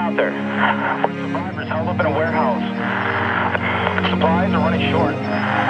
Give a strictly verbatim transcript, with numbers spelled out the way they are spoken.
out there? We're survivors held up in a warehouse. Supplies are running short.